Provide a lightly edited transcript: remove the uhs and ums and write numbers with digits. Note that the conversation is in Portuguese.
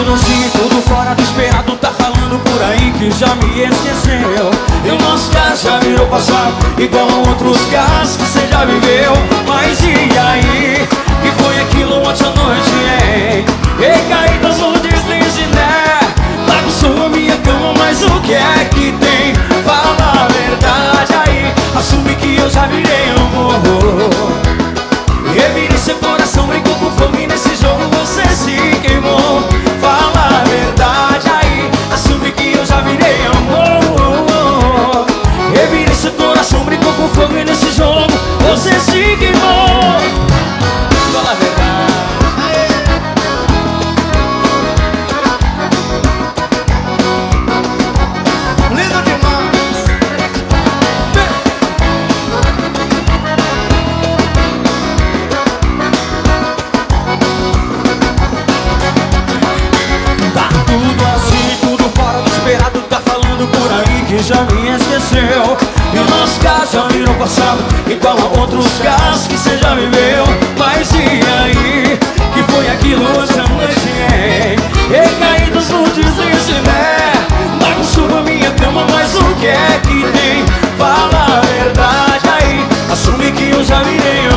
tudo assim, tudo fora do esperado. Tá falando por aí que já me esqueceu. E o nosso caso já virou passado, igual a outros casos que cê já viveu. Mas e aí? Que foi aquilo ontem à noite, hein? Recaídas no deslize, né? Bagunçou a minha cama, mas o que é que tem? Fala a verdade aí, assume que eu já virei amor. Revire seu coração, brincou com fogo e nesse jogo você se queimou. Fala a verdade aí, assume que eu já virei amor. Revire seu coração, brincou com fogo e nesse jogo você se queimou. Fala a verdade. Lindo demais. Tá tudo assim, tudo fora do esperado. Tá falando por aí que já me esqueceu. E o nosso caso já virou passado, igual a outros casos que cê já viveu. Mas e aí? Que foi aquilo hoje à noite, hein? Recaídos no deslize, né? Bagunçou a minha cama, mas o que é que tem? Fala a verdade aí, assume que eu já virei